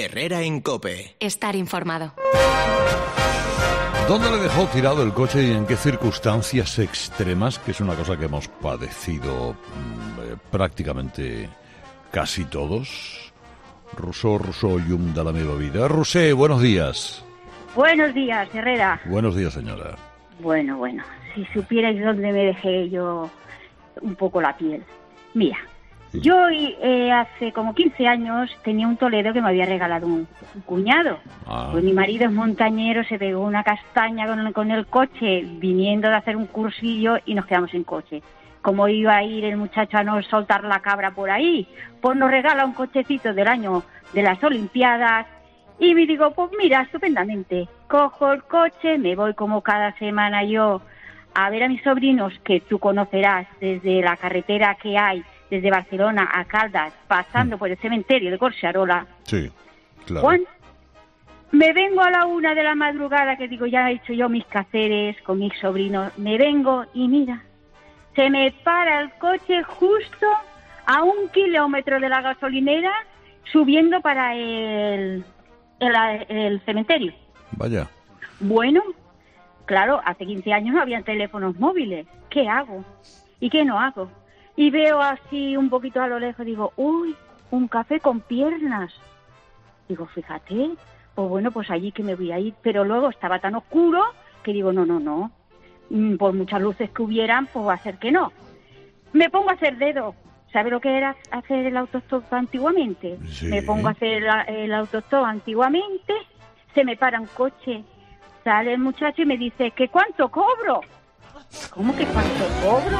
Herrera en COPE. Estar informado. ¿Dónde le dejó tirado el coche y en qué circunstancias extremas? Que es una cosa que hemos padecido prácticamente casi todos. Rousseau, llum de la meva vida. Roser, buenos días. Buenos días, Herrera. Buenos días, señora. Bueno, si supierais dónde me dejé yo un poco la piel. Mira, yo hace como 15 años tenía un Toledo que me había regalado un cuñado. Pues mi marido es montañero, se pegó una castaña con el coche viniendo de hacer un cursillo y nos quedamos en coche. Como iba a ir el muchacho a no soltar la cabra por ahí, pues nos regala un cochecito del año de las Olimpiadas y me digo, pues mira, estupendamente, cojo el coche, me voy como cada semana yo a ver a mis sobrinos, que tú conocerás desde la carretera que hay desde Barcelona a Caldas, pasando por el cementerio de Collserola. Sí, claro. Juan, me vengo a la 1 de la madrugada, que digo, ya he hecho yo mis quehaceres con mis sobrinos, me vengo y mira, se me para el coche justo a 1 kilómetro de la gasolinera, subiendo para el cementerio. Vaya. Bueno, claro, hace 15 años no habían teléfonos móviles. ¿Qué hago? ¿Y qué no hago? Y veo así un poquito a lo lejos, digo, uy, un café con piernas. Digo, fíjate, pues bueno, pues allí que me voy a ir. Pero luego estaba tan oscuro que digo, no. Por muchas luces que hubieran, pues va a ser que no. Me pongo a hacer dedo. ¿Sabe lo que era hacer el autostop antiguamente? Sí. Me pongo a hacer el autostop antiguamente, se me para un coche, sale el muchacho y me dice, ¿que cuánto cobro? ¿Cómo que cuánto cobro?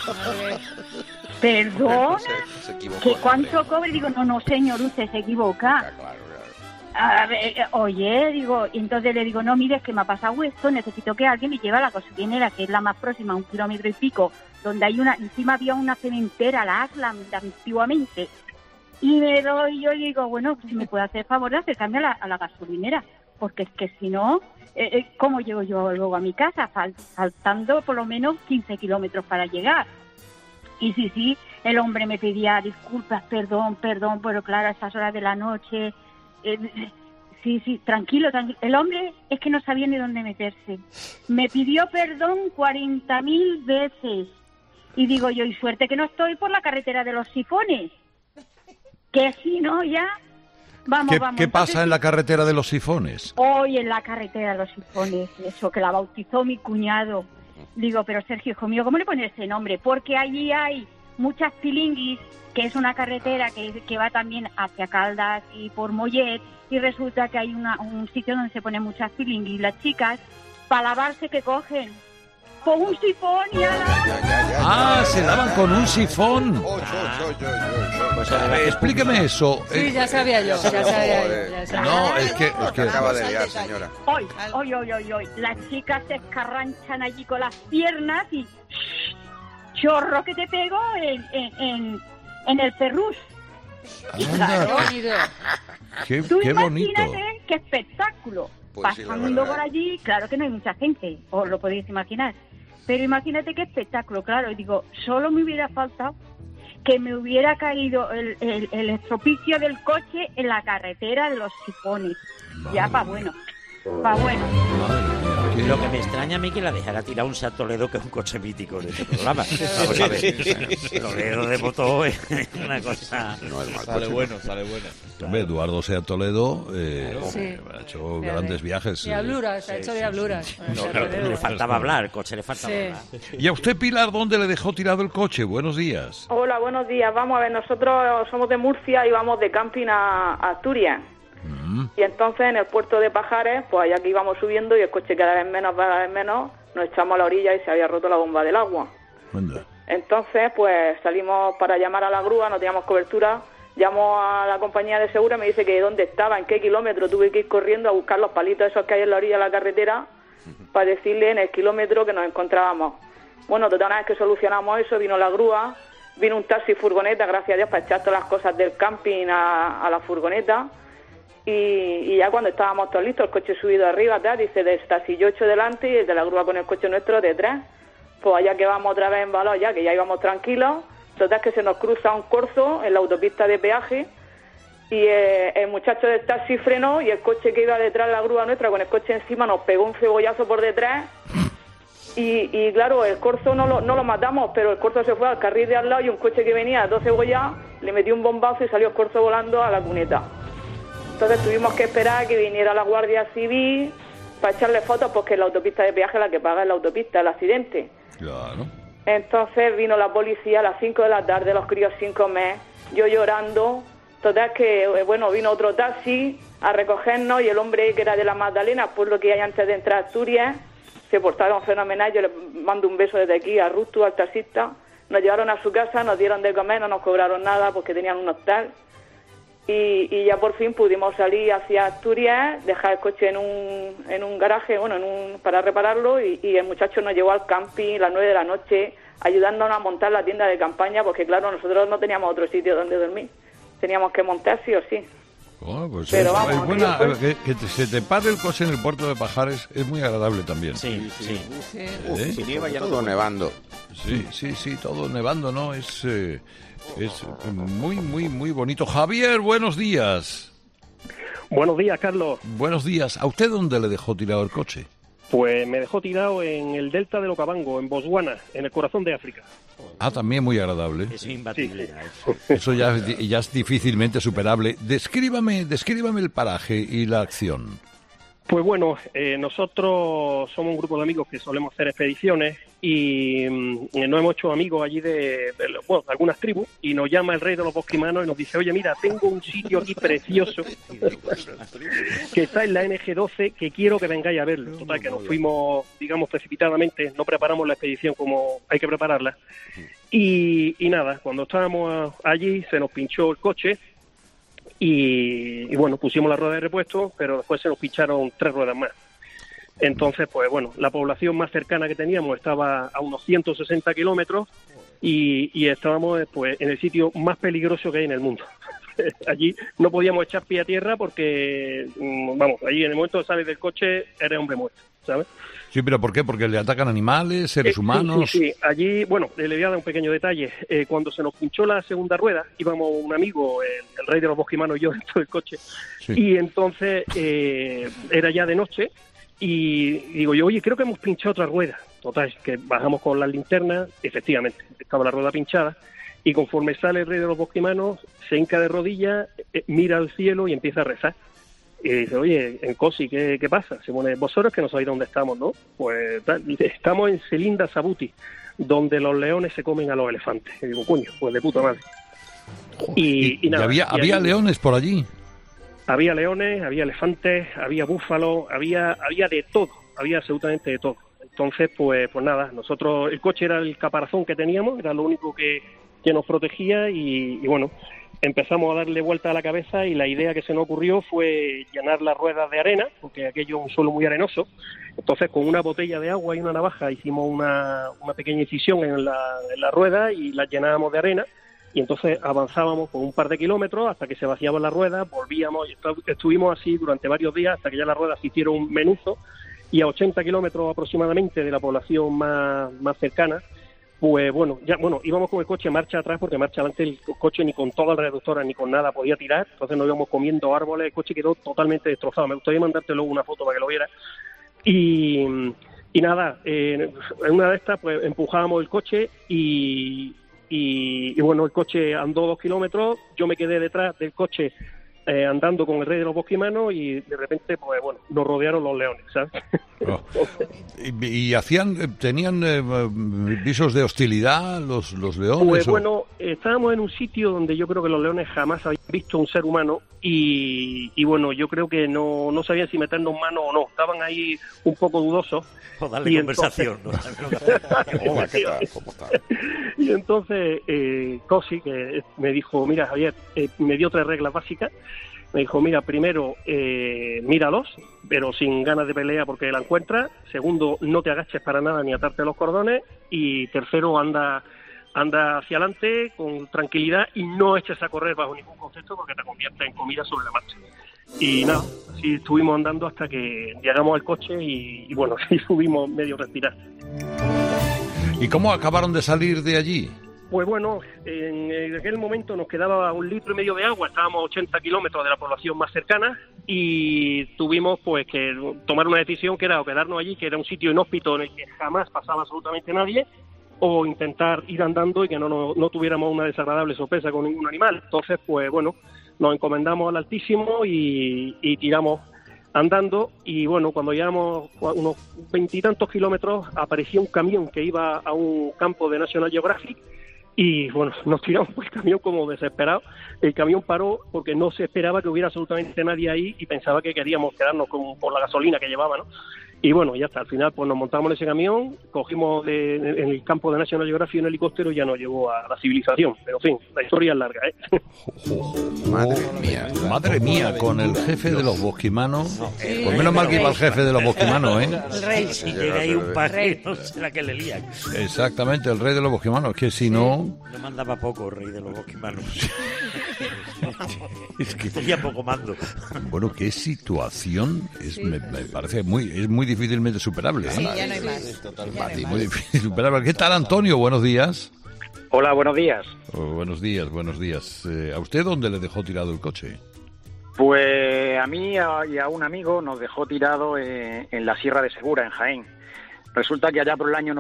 ¿Perdona? Se equivocó, ¿Que cuánto cobro? Y digo, no, señor, usted se equivoca. Claro. A ver, oye, digo, y entonces le digo, no, mire, es que me ha pasado esto, necesito que alguien me lleve a la gasolinera, que es la más próxima, 1 kilómetro y pico, donde hay encima había una cementera, la Aslan, antiguamente. Y me doy, yo digo, bueno, si me puede hacer favor de acercarme a la gasolinera, porque es que si no, ¿cómo llego yo luego a mi casa? Faltando por lo menos 15 kilómetros para llegar. Y sí, el hombre me pedía disculpas, perdón, pero claro, a esas horas de la noche... Sí, tranquilo. El hombre es que no sabía ni dónde meterse. Me pidió perdón 40.000 veces. Y digo yo, y suerte que no estoy por la carretera de los sifones. Que si no, ya... Vamos. ¿Qué pasa en la carretera de los sifones? Hoy en la carretera de los sifones, eso, que la bautizó mi cuñado. Digo, pero Sergio, hijo mío, ¿cómo le pones ese nombre? Porque allí hay muchas pilinguis, que es una carretera que va también hacia Caldas y por Mollet, y resulta que hay un sitio donde se ponen muchas pilinguis. Las chicas, para lavarse, ¿qué cogen? Con un sifón y Ya. Se lavan con un sifón. Explíqueme eso. Sí, ya sabía yo. No, es que acaba de liar, señora. Hoy. Las chicas se escarranchan allí con las piernas y... chorro que te pego en el perrús. Qué Tú bonito. imagínate qué espectáculo. Pues sí, pasando la verdad, por allí, claro que no hay mucha gente, os lo podéis imaginar. Pero imagínate qué espectáculo, claro. Y digo, solo me hubiera faltado que me hubiera caído el estropicio del coche en la carretera de los sifones. Madre Ya pa' bueno. Madre mía, Lo que me extraña a mí que la dejara tirar un Seat Toledo, que es un coche mítico en este programa. Vamos a ver, Toledo de moto es una cosa... No es mal Sale coche, bueno. Hombre, Eduardo Sea Toledo Sí. ha hecho grandes viajes. Diabluras, ha hecho diabluras. Le faltaba hablar, el coche le faltaba hablar. ¿Y a usted, Pilar, dónde le dejó tirado el coche? Buenos días. Hola, buenos días. Vamos a ver, nosotros somos de Murcia y vamos de camping a Asturias. Y entonces en el puerto de Pajares, pues allá que íbamos subiendo y el coche cada vez menos, nos echamos a la orilla y se había roto la bomba del agua. Anda. Entonces, pues salimos para llamar a la grúa, no teníamos cobertura. Llamo a la compañía de seguro, me dice que dónde estaba, en qué kilómetro. Tuve que ir corriendo a buscar los palitos esos que hay en la orilla de la carretera para decirle en el kilómetro que nos encontrábamos. Bueno, total, una vez que solucionamos eso, vino la grúa, vino un taxi furgoneta, gracias a Dios, para echar todas las cosas del camping a la furgoneta. Y ya cuando estábamos todos listos, el coche subido arriba, atrás, dice, del taxi yo 8 delante y el de la grúa con el coche nuestro detrás. Pues allá que vamos otra vez en valor, ya que ya íbamos tranquilos. Total, que se nos cruza un corzo en la autopista de peaje y el muchacho del taxi frenó y el coche que iba detrás de la grúa nuestra con el coche encima nos pegó un cebollazo por detrás y claro, el corzo no lo matamos, pero el corzo se fue al carril de al lado y un coche que venía a 2 cebollas le metió un bombazo y salió el corzo volando a la cuneta. Entonces tuvimos que esperar a que viniera la Guardia Civil para echarle fotos porque la autopista de peaje la que paga es la autopista, el accidente. Claro. Entonces vino la policía a las 5 de la tarde, los críos sin comer, yo llorando. Total que, bueno, vino otro taxi a recogernos y el hombre que era de la Magdalena, por lo que hay antes de entrar a Asturias, se portaron fenomenal. Yo le mando un beso desde aquí a Rustu, al taxista. Nos llevaron a su casa, nos dieron de comer, no nos cobraron nada porque tenían un hostal. Y ya por fin pudimos salir hacia Asturias, dejar el coche en un garaje, bueno, para repararlo y el muchacho nos llevó al camping a las 9 de la noche, ayudándonos a montar la tienda de campaña porque, claro, nosotros no teníamos otro sitio donde dormir. Teníamos que montar sí o sí. Oh, pues pero vamos, es buena, que se te pare el coche en el puerto de Pajares es muy agradable también. Sí. Si nieva ya todo nevando. Sí, todo nevando, ¿no? Es muy, muy, muy bonito. Javier, buenos días. Buenos días, Carlos. Buenos días. ¿A usted dónde le dejó tirado el coche? Pues me dejó tirado en el delta del Okavango, en Botswana, en el corazón de África. Ah, también muy agradable. Es imbatible. Sí. Eso ya es difícilmente superable. Descríbame el paraje y la acción. Pues bueno, nosotros somos un grupo de amigos que solemos hacer expediciones y nos hemos hecho amigos allí de algunas tribus y nos llama el rey de los bosquimanos y nos dice, oye, mira, tengo un sitio aquí precioso que está en la NG12 que quiero que vengáis a verlo. Total, que nos fuimos, digamos, precipitadamente, no preparamos la expedición como hay que prepararla. Y nada, cuando estábamos allí se nos pinchó el coche. Y bueno, pusimos la rueda de repuesto, pero después se nos pincharon 3 ruedas más. Entonces, pues bueno, la población más cercana que teníamos estaba a unos 160 kilómetros y estábamos pues en el sitio más peligroso que hay en el mundo. Allí no podíamos echar pie a tierra porque, vamos, allí en el momento de salir del coche eres hombre muerto, ¿sabes? Sí, pero ¿por qué? ¿Porque le atacan animales, seres humanos? Sí. Allí, bueno, le voy a dar un pequeño detalle. Cuando se nos pinchó la segunda rueda, íbamos un amigo, el rey de los bosquimanos y yo dentro del coche, sí. Y entonces era ya de noche y digo yo, oye, creo que hemos pinchado otra rueda. Total, que bajamos con las linternas, efectivamente, estaba la rueda pinchada y conforme sale el rey de los bosquimanos, se hinca de rodillas, mira al cielo y empieza a rezar. Y dice, oye, en Cosi, ¿qué pasa? Se pone, vosotros que no sabéis dónde estamos, ¿no? Pues dice, estamos en Selinda Sabuti, donde los leones se comen a los elefantes. Y digo, coño, pues de puta madre. Y nada. ¿Había leones por allí? Había leones, había elefantes, había búfalos, había de todo, había absolutamente de todo. Entonces, pues nada, nosotros, el coche era el caparazón que teníamos, era lo único que nos protegía y bueno, empezamos a darle vuelta a la cabeza y la idea que se nos ocurrió fue llenar las ruedas de arena, porque aquello es un suelo muy arenoso. Entonces, con una botella de agua y una navaja hicimos una pequeña incisión en la rueda y la llenábamos de arena. Y entonces avanzábamos por un par de kilómetros hasta que se vaciaban las ruedas, volvíamos y estuvimos así durante varios días hasta que ya las ruedas se hicieron un menuzo. Y a 80 kilómetros aproximadamente de la población más cercana, pues bueno, íbamos con el coche marcha atrás porque marcha adelante el coche ni con todas las reductoras ni con nada podía tirar, entonces nos íbamos comiendo árboles, el coche quedó totalmente destrozado. Me gustaría mandarte luego una foto para que lo vieras. Y nada, en una de estas pues empujábamos el coche y bueno, el coche andó 2 kilómetros, yo me quedé detrás del coche andando con el rey de los bosquimanos y de repente, pues bueno, nos rodearon los leones, ¿sabes? Oh. ¿Y tenían visos de hostilidad los leones? Pues bueno, estábamos en un sitio donde yo creo que los leones jamás habían visto un ser humano y bueno, yo creo que no sabían si meternos mano o no, estaban ahí un poco dudosos. O darle conversación, entonces... ¿no? Hola, ¿qué tal? ¿Cómo está? Y entonces Cosi, que me dijo, mira Javier, me dio 3 reglas básicas. Me dijo, mira, primero, míralos, pero sin ganas de pelea porque la encuentras. Segundo, no te agaches para nada ni atarte los cordones. Y tercero, anda hacia adelante con tranquilidad y no eches a correr bajo ningún concepto porque te convierte en comida sobre la marcha. Y nada, así estuvimos andando hasta que llegamos al coche y bueno, así subimos medio respirar. ¿Y cómo acabaron de salir de allí? Pues bueno, en aquel momento nos quedaba 1,5 litros de agua, estábamos a 80 kilómetros de la población más cercana y tuvimos pues que tomar una decisión que era o quedarnos allí, que era un sitio inhóspito en el que jamás pasaba absolutamente nadie, o intentar ir andando y que no tuviéramos una desagradable sorpresa con ningún animal. Entonces, pues bueno, nos encomendamos al Altísimo y tiramos andando, y bueno, cuando llegamos a unos 20 y tantos kilómetros aparecía un camión que iba a un campo de National Geographic y bueno, nos tiramos por el camión como desesperados. El camión paró porque no se esperaba que hubiera absolutamente nadie ahí y pensaba que queríamos quedarnos por la gasolina que llevaba, ¿no? Y bueno, ya está, al final pues nos montamos en ese camión, cogimos en el campo de National Geographic un helicóptero y ya nos llevó a la civilización. Pero en fin, la historia es larga, ¿eh? Madre mía, con el jefe de los bosquimanos. Pues menos mal que iba el jefe de los bosquimanos, ¿eh? El rey. Si llega ahí un paje, no sé la que le lían. Exactamente, el rey de los bosquimanos, que si no... No mandaba poco el rey de los bosquimanos. Es que... Tenía poco mando. Bueno, qué situación, me parece muy difícilmente superable, ¿eh? Sí, ya no hay más. Totalmente. Muy difícil superable. ¿Qué tal, Antonio? Buenos días. Hola, buenos días. Buenos días. ¿A usted dónde le dejó tirado el coche? Pues a mí y a un amigo nos dejó tirado en la Sierra de Segura, en Jaén. Resulta que allá por el año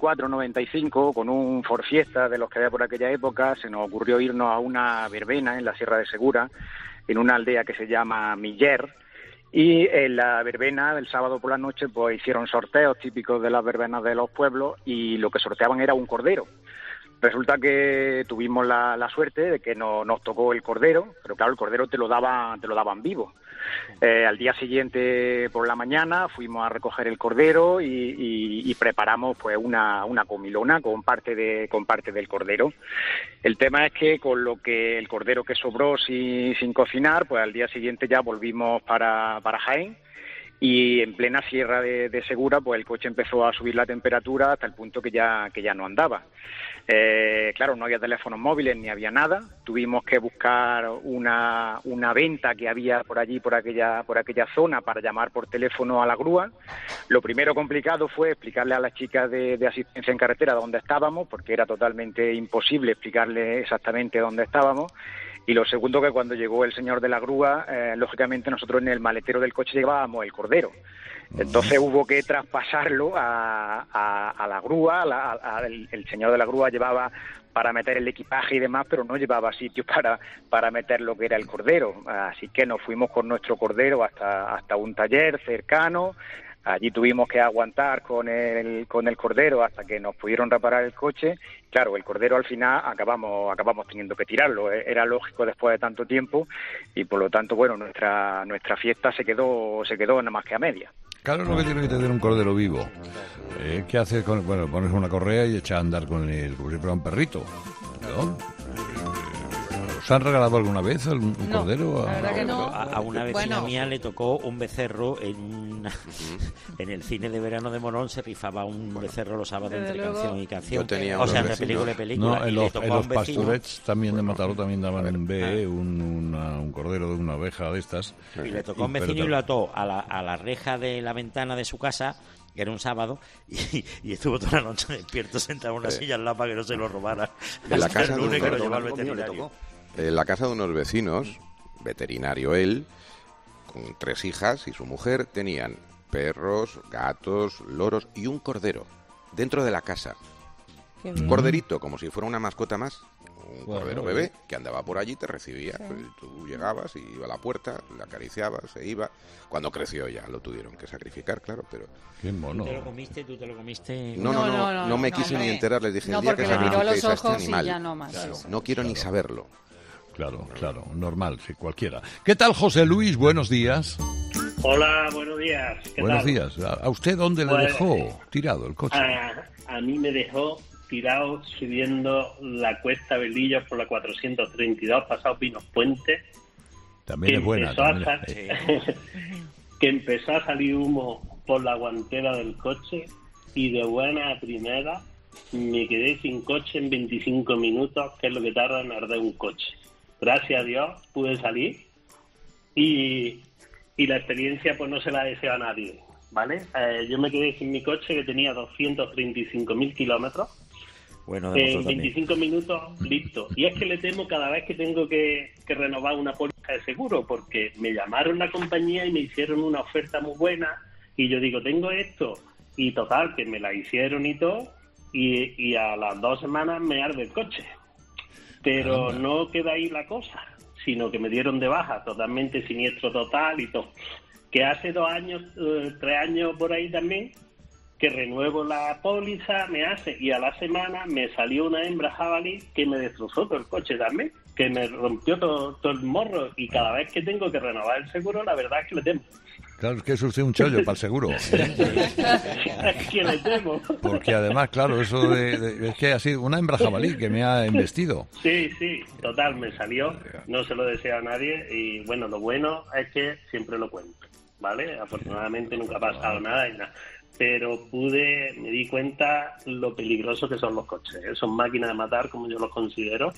94-95, con un Ford Fiesta de los que había por aquella época, se nos ocurrió irnos a una verbena en la Sierra de Segura, en una aldea que se llama Miller, y en la verbena del sábado por la noche pues hicieron sorteos típicos de las verbenas de los pueblos y lo que sorteaban era un cordero. Resulta que tuvimos la suerte de que nos tocó el cordero, pero claro, el cordero te lo daban vivo. Al día siguiente por la mañana fuimos a recoger el cordero y preparamos pues una comilona con parte del cordero. El tema es que con lo que el cordero que sobró sin cocinar, pues al día siguiente ya volvimos para Jaén. Y en plena Sierra de Segura, pues el coche empezó a subir la temperatura hasta el punto que ya no andaba. Claro, no había teléfonos móviles ni había nada. Tuvimos que buscar una venta que había por allí, por aquella zona, para llamar por teléfono a la grúa. Lo primero complicado fue explicarle a las chicas de asistencia en carretera dónde estábamos, porque era totalmente imposible explicarle exactamente dónde estábamos. Y lo segundo, que cuando llegó el señor de la grúa, lógicamente nosotros en el maletero del coche llevábamos el cordero. Entonces hubo que traspasarlo a la grúa. El señor de la grúa llevaba para meter el equipaje y demás, pero no llevaba sitio para meter lo que era el cordero. Así que nos fuimos con nuestro cordero hasta un taller cercano. Allí tuvimos que aguantar con el cordero hasta que nos pudieron reparar el coche. Claro, el cordero al final acabamos teniendo que tirarlo. Era lógico después de tanto tiempo y por lo tanto, bueno, nuestra fiesta se quedó nada más que a media. Claro, es lo que tiene que tener un cordero vivo. ¿Qué haces pones una correa y echas a andar con él como si fuera un perrito, ¿no? ¿Os han regalado alguna vez un cordero? La verdad que no. A una vecina mía le tocó un becerro en el cine de verano de Morón. Se rifaba un becerro los sábados entre canción y canción. Yo tenía entre película y película. No, en los pastorets también de Mataró también daban un cordero de una oveja de estas. Y le tocó a un vecino y lo ató a la reja de la ventana de su casa, que era un sábado, y estuvo toda la noche despierto sentado en una silla al lado para que no se lo robara. En la casa el lunes que lo llevaba al veterinario. En la casa de unos vecinos, veterinario él, con 3 hijas y su mujer, tenían perros, gatos, loros y un cordero dentro de la casa. Un corderito, como si fuera una mascota más. Un cordero bebé que andaba por allí, te recibía. Sí. Tú llegabas y iba a la puerta, le acariciabas, se iba. Cuando creció ya lo tuvieron que sacrificar, claro, pero... Qué mono. ¿Tú te lo comiste? No me quise ni enterar, les dije el día que sacrificéis a este animal. No quiero ni saberlo. Claro, normal, sí, cualquiera. ¿Qué tal, José Luis? Buenos días. Hola, buenos días. Buenos días. ¿A usted dónde le dejó tirado el coche? A mí me dejó tirado subiendo la cuesta Velillos por la 432, pasado Pinos Puente. También es buena. Que empezó a salir humo por la guantera del coche y de buena a primera me quedé sin coche en 25 minutos, que es lo que tarda en arder un coche. Gracias a Dios pude salir y la experiencia pues no se la deseo a nadie, ¿vale? Yo me quedé sin mi coche, que tenía 235.000 kilómetros. Bueno, en 25 minutos, listo. Y es que le temo cada vez que tengo que renovar una póliza de seguro, porque me llamaron la compañía y me hicieron una oferta muy buena, y yo digo, tengo esto, y total, que me la hicieron y todo, y a las 2 semanas me arde el coche. Pero no queda ahí la cosa, sino que me dieron de baja, totalmente siniestro total y todo. Que hace 2 años, 3 años por ahí también, que renuevo la póliza, me hace, y a la semana me salió una hembra jabalí que me destrozó todo el coche también, que me rompió todo el morro, y cada vez que tengo que renovar el seguro, la verdad es que le temo. Claro, es que es usted un chollo para el seguro. Es que le temo. Porque además, claro, eso es que ha sido una hembra jabalí que me ha embestido. Sí, total, me salió, no se lo deseo a nadie, y bueno, lo bueno es que siempre lo cuento, ¿vale? Afortunadamente nunca ha pasado nada y nada. Pero me di cuenta lo peligroso que son los coches. Son máquinas de matar, como yo los considero.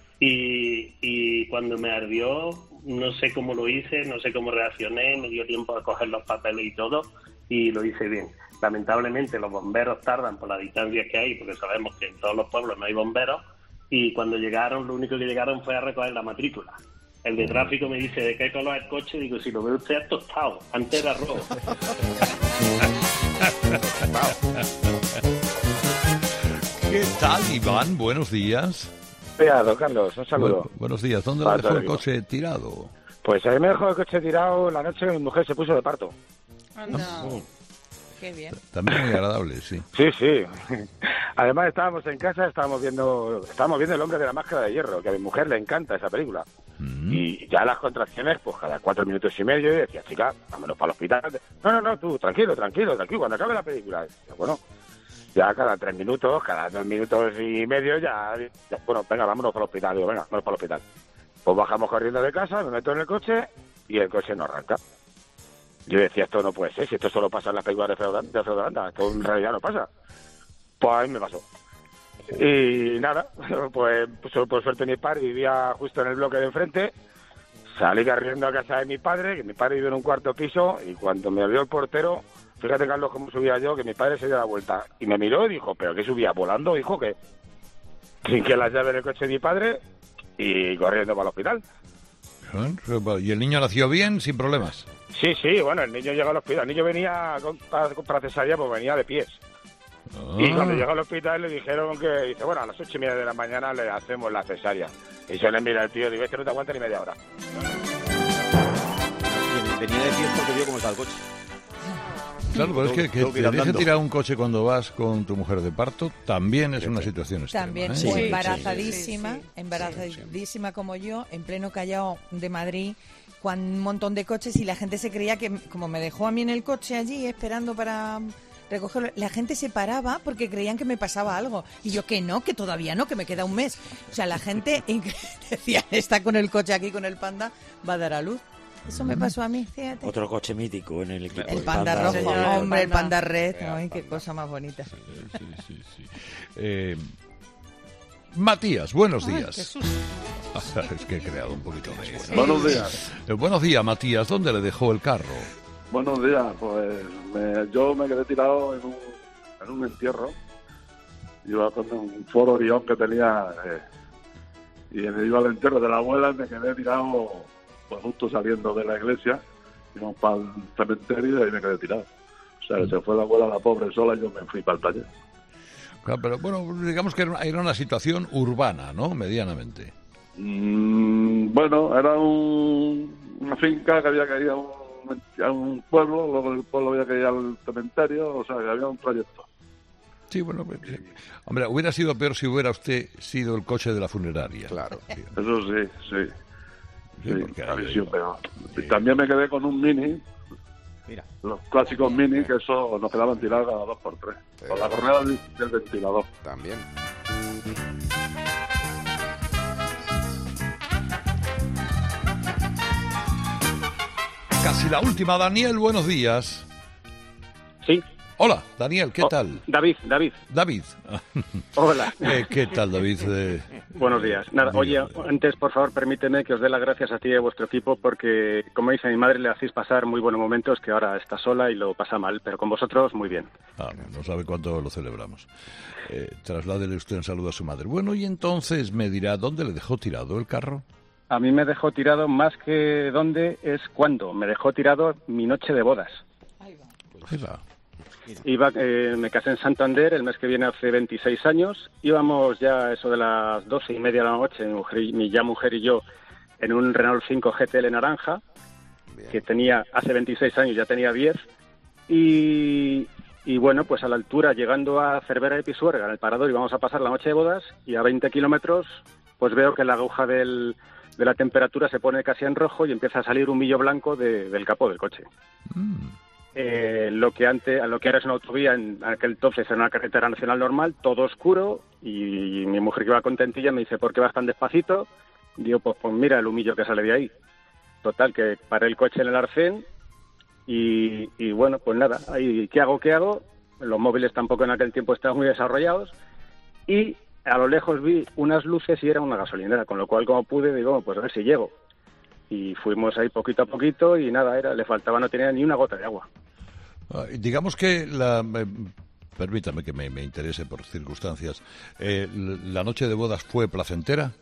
Y cuando me ardió, no sé cómo lo hice, no sé cómo reaccioné, me dio tiempo de coger los papeles y todo, y lo hice bien. Lamentablemente los bomberos tardan por las distancias que hay, porque sabemos que en todos los pueblos no hay bomberos, y cuando llegaron, lo único que llegaron fue a recoger la matrícula. El de tráfico me dice, ¿de qué color es el coche? Digo, si lo ve usted es tostado, antes era rojo. ¿Qué tal, Iván? Buenos días. Don Carlos, un saludo. Buenos días. ¿Dónde le dejó el coche tirado? Pues a mí me dejó el coche tirado la noche que mi mujer se puso de parto. Anda. Qué bien. También muy agradable, sí. Sí. Además estábamos en casa, estábamos viendo El hombre de la máscara de hierro, que a mi mujer le encanta esa película. Y ya las contracciones, pues cada 4 minutos y medio, y decía, chica, vámonos para el hospital. No, tú, tranquilo, cuando acabe la película. Y, bueno, ya cada 3 minutos, cada 2 minutos y medio, ya, bueno, venga, vámonos para el hospital. Digo, venga, vámonos para el hospital. Pues bajamos corriendo de casa, me meto en el coche y el coche no arranca. Yo decía, esto no puede ser, si esto solo pasa en las películas de Alfredo Landa, esto en realidad no pasa. Pues a mí me pasó. Y nada, pues por suerte mi padre vivía justo en el bloque de enfrente. Salí corriendo a casa de mi padre, que mi padre vive en un 4º piso, y cuando me vio el portero, fíjate, Carlos, cómo subía yo, que mi padre se dio la vuelta. Y me miró y dijo, ¿pero qué subía? ¿Volando? Dijo que sin que las llaves del coche de mi padre, y corriendo para el hospital. ¿Y el niño nació bien, sin problemas? Sí, bueno, el niño llegó al hospital. El niño venía para cesárea, pues venía de pies. Y cuando llegó al hospital le dijeron que, dice, bueno, a las 8:30 de la mañana le hacemos la cesárea. Y se le mira el tío y dice, no te aguanta ni media hora. Venía de pies porque vio cómo está el coche. Claro, pero es que te dejen tirar un coche cuando vas con tu mujer de parto también es una situación extrema. También, embarazadísima como yo, en pleno Callao de Madrid, con un montón de coches, y la gente se creía que, como me dejó a mí en el coche allí esperando para recogerlo, la gente se paraba porque creían que me pasaba algo. Y yo, que no, que todavía no, que me queda un mes. O sea, la gente decía, está con el coche aquí, con el Panda, va a dar a luz. Eso me pasó a mí, fíjate. Otro coche mítico en el equipo. El Panda rojo, hombre, el Panda red. Ay, qué cosa más bonita. Sí. Matías, buenos días. Es que he creado un poquito de... Buenos días. Buenos días, Matías. ¿Dónde le dejó el carro? Buenos días. Pues yo me quedé tirado en un entierro. Iba con un Ford Orión que tenía... y iba al entierro de la abuela y me quedé tirado... Pues justo saliendo de la iglesia, íbamos para el cementerio y ahí me quedé tirado. O sea, se fue la abuela, la pobre, sola, y yo me fui para el taller. Claro, pero bueno, digamos que era una situación urbana, ¿no? Medianamente. Bueno, era una finca que había que ir a un pueblo, luego del pueblo había que ir al cementerio, o sea, que había un trayecto. Sí, bueno, hombre, hubiera sido peor si hubiera usted sido el coche de la funeraria. Claro. Eso sí. Sí, pero también me quedé con un Mini. Mira, los clásicos Mini, que eso nos quedaban tirados cada 2x3. Con la correa del ventilador. También. Casi la última, Daniel, buenos días. Sí. Hola, Daniel, ¿qué tal? David. Hola. ¿Qué tal, David? Buenos días. Nada, oye, antes, por favor, permíteme que os dé las gracias a ti y a vuestro equipo porque, como dice mi madre, le hacéis pasar muy buenos momentos, que ahora está sola y lo pasa mal, pero con vosotros, muy bien. No sabe cuánto lo celebramos. Trasládele usted un saludo a su madre. Bueno, y entonces me dirá, ¿dónde le dejó tirado el carro? A mí me dejó tirado, más que dónde, es cuándo. Me dejó tirado mi noche de bodas. Ahí va. Me casé en Santander el mes que viene hace 26 años. Íbamos ya eso de las 12:30 de la noche, mi mujer y yo, en un Renault 5 GTL naranja, que tenía hace 26 años, ya tenía 10. Y bueno, pues a la altura, llegando a Cervera de Pisuerga, en el parador, íbamos a pasar la noche de bodas y a 20 kilómetros, pues veo que la aguja de la temperatura se pone casi en rojo y empieza a salir un millo blanco del capó del coche. Lo que ahora es una autovía, en aquel entonces era una carretera nacional normal, todo oscuro, y mi mujer, que iba contentilla, me dice, ¿por qué vas tan despacito? Digo, pues mira el humillo que sale de ahí. Total, que paré el coche en el arcén y bueno, pues nada, ahí, ¿qué hago? Los móviles tampoco en aquel tiempo estaban muy desarrollados y a lo lejos vi unas luces y era una gasolinera, con lo cual, como pude, digo, pues a ver si llego. Y fuimos ahí poquito a poquito y nada, no tenía ni una gota de agua. Digamos que permítame que me interese por circunstancias. ¿La noche de bodas fue placentera?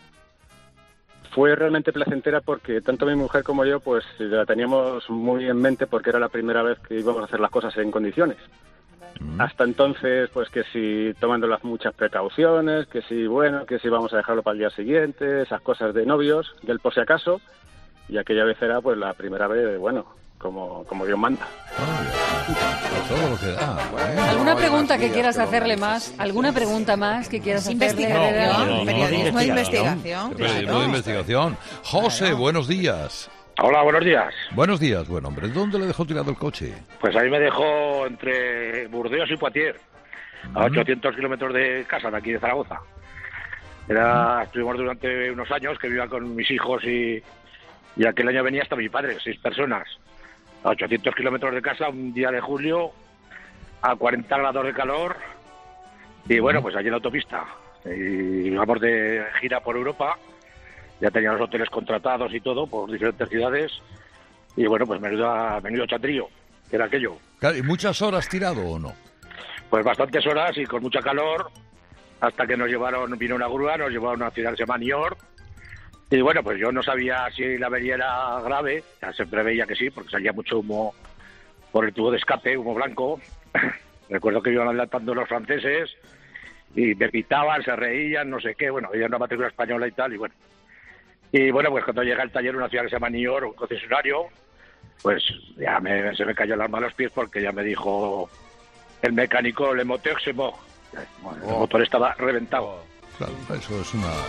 Fue realmente placentera porque tanto mi mujer como yo pues la teníamos muy en mente porque era la primera vez que íbamos a hacer las cosas en condiciones. Hasta entonces, pues que si tomando las muchas precauciones, que si vamos a dejarlo para el día siguiente, esas cosas de novios, del por si acaso, y aquella vez era pues la primera vez, bueno, como Dios manda. Todo lo que da. ¿Alguna pregunta que quieras hacerle más? ¿Alguna pregunta más que quieras hacerle? Periodismo de investigación. Periodismo de investigación. José, buenos días. Hola, buenos días. Buenos días, buen hombre. ¿Dónde le dejó tirado el coche? Pues ahí me dejó entre Burdeos y Poitiers, a 800 kilómetros de casa, de aquí de Zaragoza. Estuvimos durante unos años que vivía con mis hijos y aquel año venía hasta mi padre, 6 personas. A 800 kilómetros de casa, un día de julio, a 40 grados de calor. Y bueno, pues allí en la autopista. Y vamos de gira por Europa. Ya tenía los hoteles contratados y todo por diferentes ciudades. Y bueno, pues menudo chatrío, que era aquello. ¿Y muchas horas tirado o no? Pues bastantes horas y con mucha calor, hasta que vino una grúa, nos llevó a una ciudad que se llama Niort. Y bueno, pues yo no sabía si la avería era grave, ya se preveía que sí, porque salía mucho humo por el tubo de escape, humo blanco. Recuerdo que iban adelantando los franceses y me pitaban, se reían, no sé qué, bueno, ella era una matrícula española y tal, y bueno. Y bueno, pues cuando llega al taller, una ciudad que se llama Niort, un concesionario, pues ya se me cayó el alma a los pies porque ya me dijo el mecánico, le moteur se mort. El motor estaba reventado. Claro, eso es una...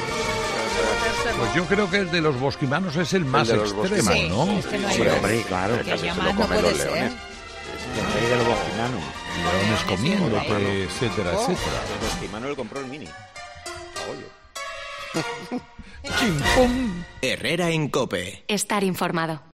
Pues yo creo que el de los bosquimanos es el más extremo, ¿no? Es que no hay hombre, claro. Que ya más no puede ser. El rey de los bosquimanos. Leones comiendo, etcétera, etcétera. El bosquimano le compró el Mini. Herrera en COPE. Estar informado.